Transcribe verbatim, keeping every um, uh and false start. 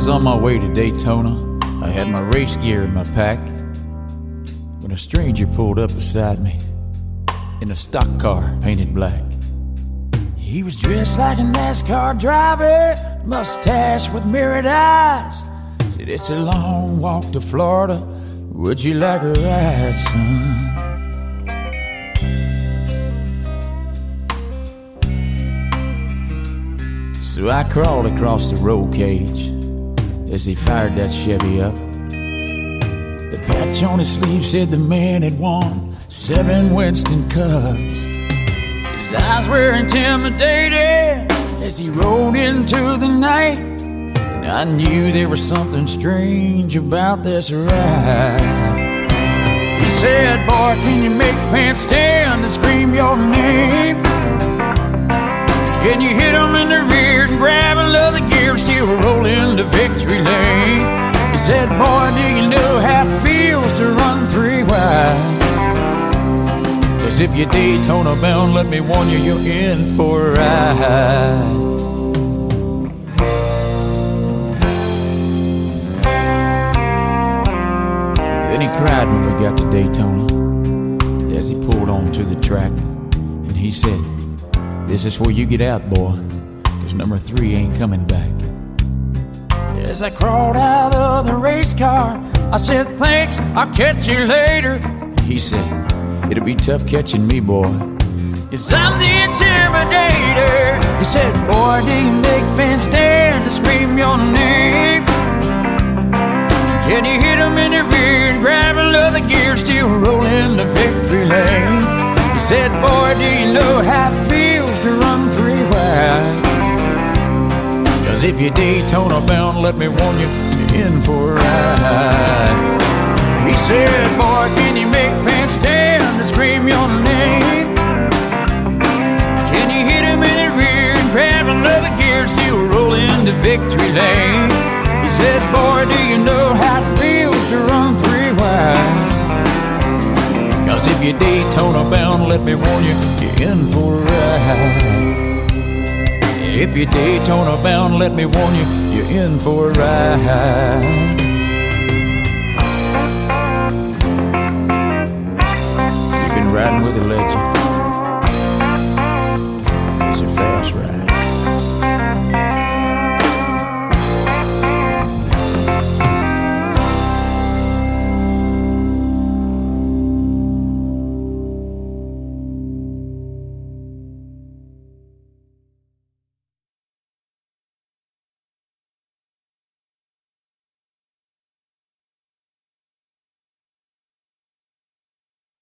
on my way to Daytona. I had my race gear in my pack when a stranger pulled up beside me in a stock car painted black. He was dressed like a NASCAR driver, mustache with mirrored eyes. Said, "It's a long walk to Florida. Would you like a ride, son?" So I crawled across the roll cage as he fired that Chevy up. The patch on his sleeve said the man had won seven Winston Cups. His eyes were intimidated as he rode into the night, and I knew there was something strange about this ride. He said, "Boy, can you make fans stand and scream your name? Can you hit them in the rear and grab another gear and still roll into victory lane?" He said, "Boy, do you know how it feels to run three wide? 'Cause if you're Daytona bound, let me warn you, you're in for a ride." Then he cried when we got to Daytona as he pulled onto the track, and he said, "This is where you get out, boy, 'cause number three ain't coming back." As I crawled out of the race car, I said, "Thanks, I'll catch you later." He said, "It'll be tough catching me, boy, 'cause I'm the intimidator." He said, "Boy, do you make fans stand to scream your name? Can you hit them in the rear and grab another gear, still roll into victory lane?" He said, "Boy, do you know how it feels to run three wide? 'Cause if you're Daytona bound, let me warn you, you're in for a ride." He said, "Boy, can you make fans stand and scream your name? Can you hit him in the rear and grab another gear, still roll into victory lane?" He said, "Boy, do you know how it feels to run three wide? 'Cause if you're Daytona bound, let me warn you, you're in for a ride. If you're Daytona bound, let me warn you, you're in for a ride."